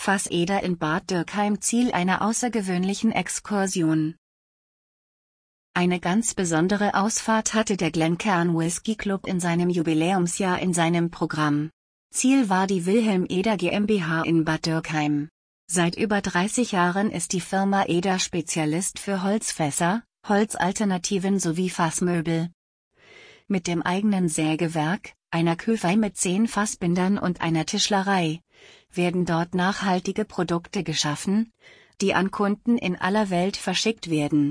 Fass Eder in Bad Dürkheim Ziel einer außergewöhnlichen Exkursion. Eine ganz besondere Ausfahrt hatte der Glencairn Whisky Club in seinem Jubiläumsjahr in seinem Programm. Ziel war die Wilhelm Eder GmbH in Bad Dürkheim. Seit über 30 Jahren ist die Firma Eder Spezialist für Holzfässer, Holzalternativen sowie Fassmöbel. Mit dem eigenen Sägewerk, einer Küferei mit 10 Fassbindern und einer Tischlerei werden dort nachhaltige Produkte geschaffen, die an Kunden in aller Welt verschickt werden.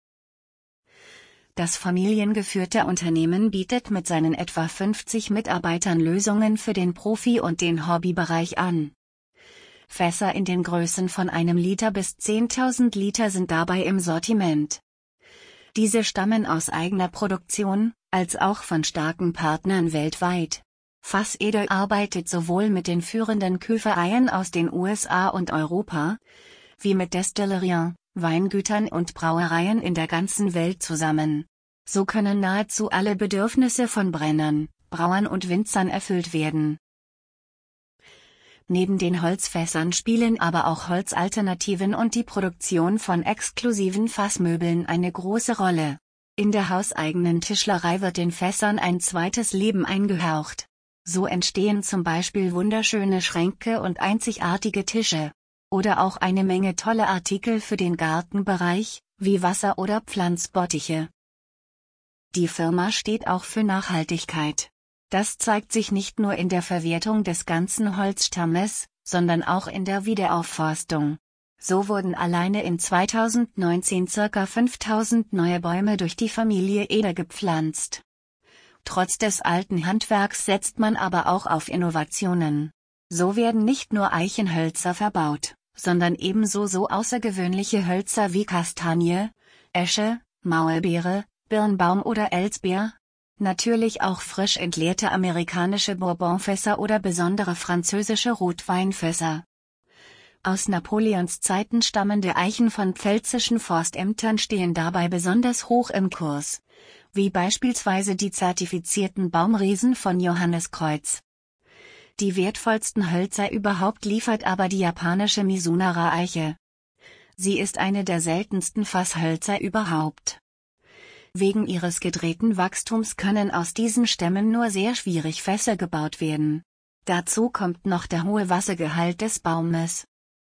Das familiengeführte Unternehmen bietet mit seinen etwa 50 Mitarbeitern Lösungen für den Profi- und den Hobbybereich an. Fässer in den Größen von 1 Liter bis 10.000 Liter sind dabei im Sortiment. Diese stammen aus eigener Produktion, als auch von starken Partnern weltweit. Fass Eder arbeitet sowohl mit den führenden Küfereien aus den USA und Europa, wie mit Destillerien, Weingütern und Brauereien in der ganzen Welt zusammen. So können nahezu alle Bedürfnisse von Brennern, Brauern und Winzern erfüllt werden. Neben den Holzfässern spielen aber auch Holzalternativen und die Produktion von exklusiven Fassmöbeln eine große Rolle. In der hauseigenen Tischlerei wird den Fässern ein zweites Leben eingehaucht. So entstehen zum Beispiel wunderschöne Schränke und einzigartige Tische. Oder auch eine Menge tolle Artikel für den Gartenbereich, wie Wasser- oder Pflanzbottiche. Die Firma steht auch für Nachhaltigkeit. Das zeigt sich nicht nur in der Verwertung des ganzen Holzstammes, sondern auch in der Wiederaufforstung. So wurden alleine in 2019 ca. 5000 neue Bäume durch die Familie Eder gepflanzt. Trotz des alten Handwerks setzt man aber auch auf Innovationen. So werden nicht nur Eichenhölzer verbaut, sondern ebenso so außergewöhnliche Hölzer wie Kastanie, Esche, Maulbeere, Birnbaum oder Elsbeer. Natürlich auch frisch entleerte amerikanische Bourbonfässer oder besondere französische Rotweinfässer. Aus Napoleons Zeiten stammende Eichen von pfälzischen Forstämtern stehen dabei besonders hoch im Kurs, wie beispielsweise die zertifizierten Baumriesen von Johanniskreuz. Die wertvollsten Hölzer überhaupt liefert aber die japanische Mizunara-Eiche. Sie ist eine der seltensten Fasshölzer überhaupt. Wegen ihres gedrehten Wachstums können aus diesen Stämmen nur sehr schwierig Fässer gebaut werden. Dazu kommt noch der hohe Wassergehalt des Baumes.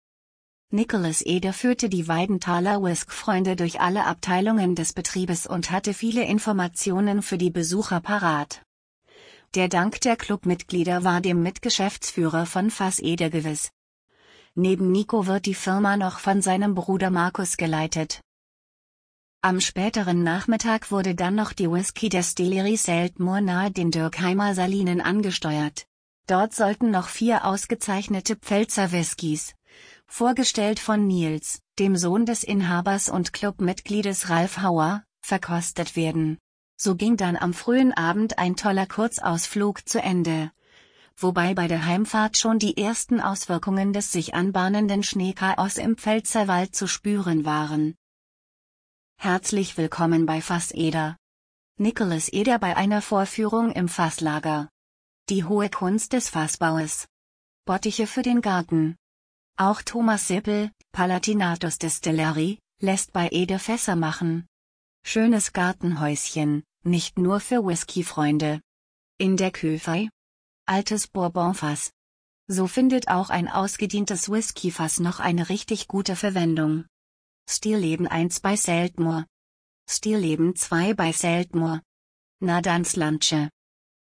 Nicholas Eder führte die Weidenthaler Whisky-Freunde durch alle Abteilungen des Betriebes und hatte viele Informationen für die Besucher parat. Der Dank der Clubmitglieder war dem Mitgeschäftsführer von Fass Eder gewiss. Neben Nico wird die Firma noch von seinem Bruder Markus geleitet. Am späteren Nachmittag wurde dann noch die Whisky Destillery Seltmoor nahe den Dürkheimer Salinen angesteuert. Dort sollten noch 4 ausgezeichnete Pfälzer Whiskys, vorgestellt von Nils, dem Sohn des Inhabers und Clubmitgliedes Ralf Hauer, verkostet werden. So ging dann am frühen Abend ein toller Kurzausflug zu Ende, wobei bei der Heimfahrt schon die ersten Auswirkungen des sich anbahnenden Schneechaos im Pfälzerwald zu spüren waren. Herzlich willkommen bei Fass Eder. Nicholas Eder bei einer Vorführung im Fasslager. Die hohe Kunst des Fassbaues. Bottiche für den Garten. Auch Thomas Sippel, Palatinatus Distillery, lässt bei Eder Fässer machen. Schönes Gartenhäuschen, nicht nur für Whisky-Freunde. In der Küferei. Altes Bourbonfass. So findet auch ein ausgedientes Whiskyfass noch eine richtig gute Verwendung. Stilleben 1 bei Seltmoor. Stilleben 2 bei Seltmoor. Na dann Slanche.